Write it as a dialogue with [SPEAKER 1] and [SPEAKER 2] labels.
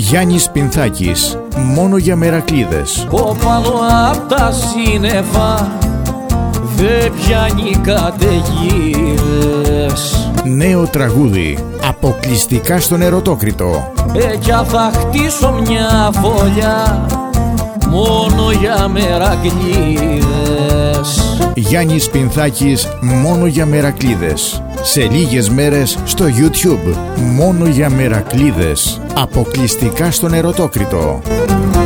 [SPEAKER 1] Γιάννης Πινθάκης, μόνο για μερακλείδες.
[SPEAKER 2] Κόπαλο απ' τα σύννεφα δεν πιάνει καταιγίδες.
[SPEAKER 1] Νέο τραγούδι, αποκλειστικά στον Ερωτόκριτο.
[SPEAKER 2] Κι θα χτίσω μια φωλιά μόνο για μερακλείδες.
[SPEAKER 1] Γιάννης Πινθάκης, μόνο για μερακλείδες. Σε λίγες μέρες στο YouTube. Μόνο για μερακλείδες. Αποκλειστικά στον Ερωτόκριτο.